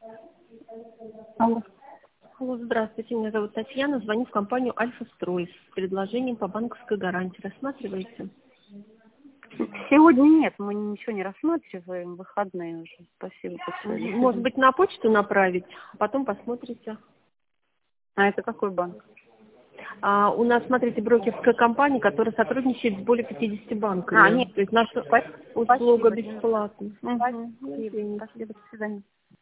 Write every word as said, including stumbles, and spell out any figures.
Алло. Алло, здравствуйте, меня зовут Татьяна, звоню в компанию Альфа-Строй с предложением по банковской гарантии. Рассматриваете? Сегодня нет, мы ничего не рассматриваем, выходные уже. Спасибо большое. Может быть, на почту направить, а потом посмотрите. А это какой банк? А, у нас, смотрите, брокерская компания, которая сотрудничает с более пятидесятью банками. А, нет. То есть наша Спасибо. услуга Спасибо. бесплатна. Угу. Спасибо. Спасибо. До свидания.